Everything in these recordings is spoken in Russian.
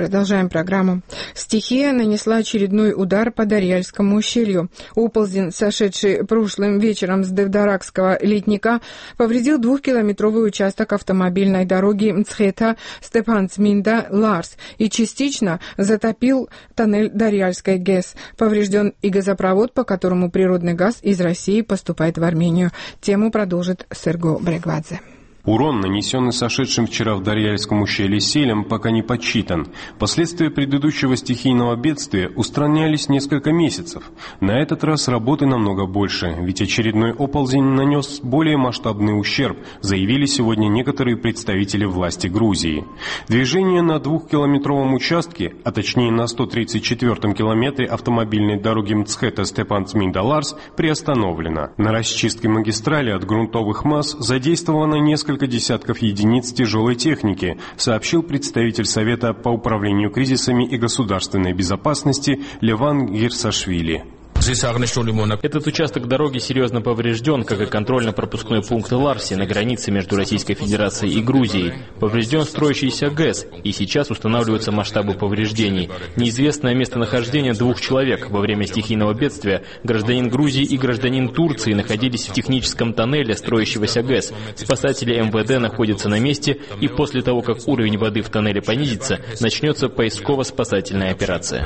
Продолжаем программу. Стихия нанесла очередной удар по Дарьяльскому ущелью. Оползень, сошедший прошлым вечером с Девдаракского ледника, повредил 2-километровый участок автомобильной дороги Мцхета-Степансминда-Ларс и частично затопил тоннель Дарьяльской ГЭС. Поврежден и газопровод, по которому природный газ из России поступает в Армению. Тему продолжит Серго Брегвадзе. Урон, нанесенный сошедшим вчера в Дарьяльском ущелье селем, пока не подсчитан. Последствия предыдущего стихийного бедствия устранялись несколько месяцев. На этот раз работы намного больше, ведь очередной оползень нанес более масштабный ущерб, заявили сегодня некоторые представители власти Грузии. Движение на 2-километровом участке, а точнее на 134-м километре автомобильной дороги Мцхета-Степансминда-Ларс, приостановлено. На расчистке магистрали от грунтовых масс задействовано несколько десятков единиц тяжелой техники, сообщил представитель Совета по управлению кризисами и государственной безопасности Леван Гирсашвили. Этот участок дороги серьезно поврежден, как и контрольно-пропускной пункт Ларси на границе между Российской Федерацией и Грузией. Поврежден строящийся ГЭС, и сейчас устанавливаются масштабы повреждений. Неизвестное местонахождение 2 человек. Во время стихийного бедствия гражданин Грузии и гражданин Турции находились в техническом тоннеле строящегося ГЭС. Спасатели МВД находятся на месте, и после того, как уровень воды в тоннеле понизится, начнется поисково-спасательная операция.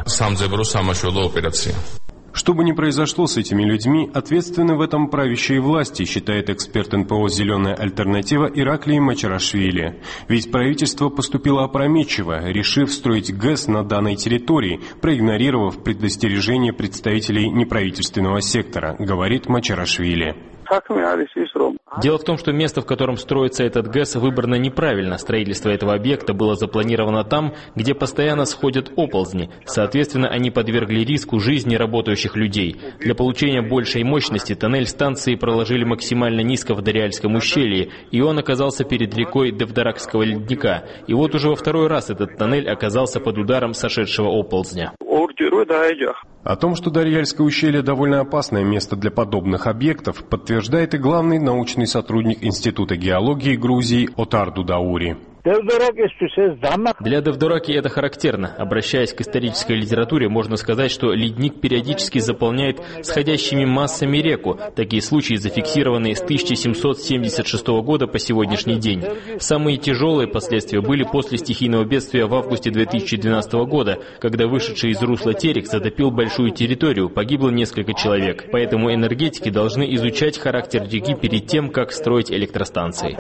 Что бы ни произошло с этими людьми, ответственны в этом правящие власти, считает эксперт НПО «Зеленая альтернатива» Ираклий Мачарашвили. Ведь правительство поступило опрометчиво, решив строить ГЭС на данной территории, проигнорировав предостережение представителей неправительственного сектора, говорит Мачарашвили. Дело в том, что место, в котором строится этот ГЭС, выбрано неправильно. Строительство этого объекта было запланировано там, где постоянно сходят оползни. Соответственно, они подвергли риску жизни работающих людей. Для получения большей мощности тоннель станции проложили максимально низко в Дарьяльском ущелье, и он оказался перед рекой Девдаракского ледника. И вот уже во второй раз этот тоннель оказался под ударом сошедшего оползня. О том, что Дарьяльское ущелье довольно опасное место для подобных объектов, подтверждает и главный научный сотрудник Института геологии Грузии Отар Дудаури. Для Девдараки это характерно. Обращаясь к исторической литературе, можно сказать, что ледник периодически заполняет сходящими массами реку. Такие случаи зафиксированы с 1776 года по сегодняшний день. Самые тяжелые последствия были после стихийного бедствия в августе 2012 года, когда вышедший из русла терек затопил большую территорию, погибло несколько человек. Поэтому энергетики должны изучать характер реки перед тем, как строить электростанции.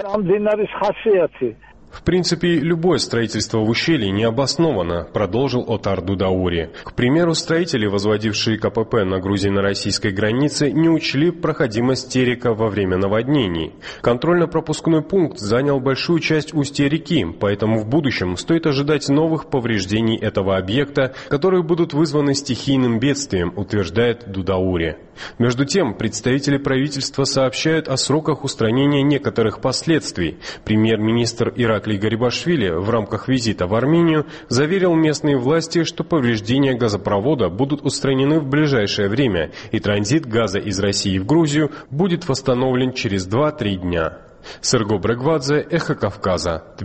В принципе, любое строительство в ущелье необосновано, продолжил Отар Дудаури. К примеру, строители, возводившие КПП на грузино-российской границе, не учли проходимость терека во время наводнений. Контрольно-пропускной пункт занял большую часть устья реки, поэтому в будущем стоит ожидать новых повреждений этого объекта, которые будут вызваны стихийным бедствием, утверждает Дудаури. Между тем, представители правительства сообщают о сроках устранения некоторых последствий. Премьер-министр Ираклий Гарибашвили в рамках визита в Армению заверил местные власти, что повреждения газопровода будут устранены в ближайшее время, и транзит газа из России в Грузию будет восстановлен через 2-3 дня. Серго Брегвадзе, Эхо Кавказа.